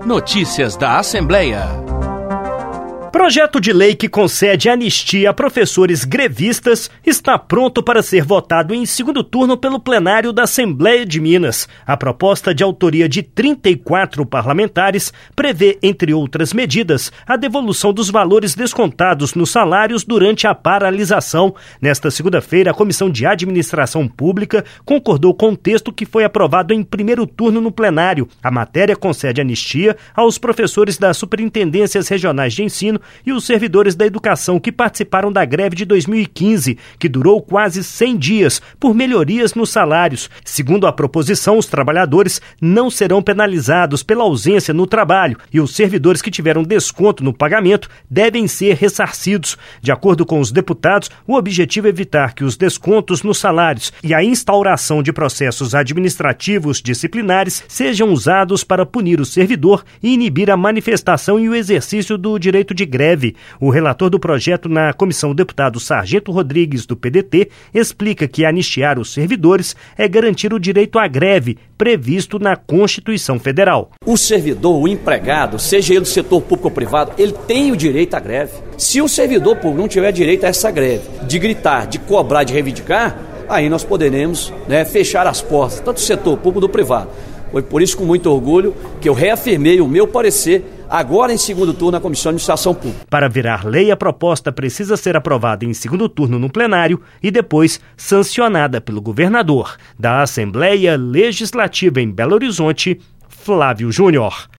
Notícias da Assembleia. Projeto de lei que concede anistia a professores grevistas está pronto para ser votado em segundo turno pelo plenário da Assembleia de Minas. A proposta, de autoria de 34 parlamentares, prevê, entre outras medidas, a devolução dos valores descontados nos salários durante a paralisação. Nesta segunda-feira, a Comissão de Administração Pública concordou com o texto que foi aprovado em primeiro turno no plenário. A matéria concede anistia aos professores das superintendências regionais de ensino e os servidores da educação que participaram da greve de 2015, que durou quase 100 dias, por melhorias nos salários. Segundo a proposição, os trabalhadores não serão penalizados pela ausência no trabalho e os servidores que tiveram desconto no pagamento devem ser ressarcidos. De acordo com os deputados, o objetivo é evitar que os descontos nos salários e a instauração de processos administrativos disciplinares sejam usados para punir o servidor e inibir a manifestação e o exercício do direito de greve. O relator do projeto na comissão, o deputado Sargento Rodrigues, do PDT, explica que anistiar os servidores é garantir o direito à greve, previsto na Constituição Federal. O servidor, o empregado, seja ele do setor público ou privado, ele tem o direito à greve. Se o servidor público não tiver direito a essa greve, de gritar, de cobrar, de reivindicar, aí nós poderemos, fechar as portas, tanto do setor público como do privado. Foi por isso, com muito orgulho, que eu reafirmei o meu parecer agora em segundo turno na Comissão de Administração Pública. Para virar lei, a proposta precisa ser aprovada em segundo turno no plenário e depois sancionada pelo governador. Da Assembleia Legislativa em Belo Horizonte, Flávio Júnior.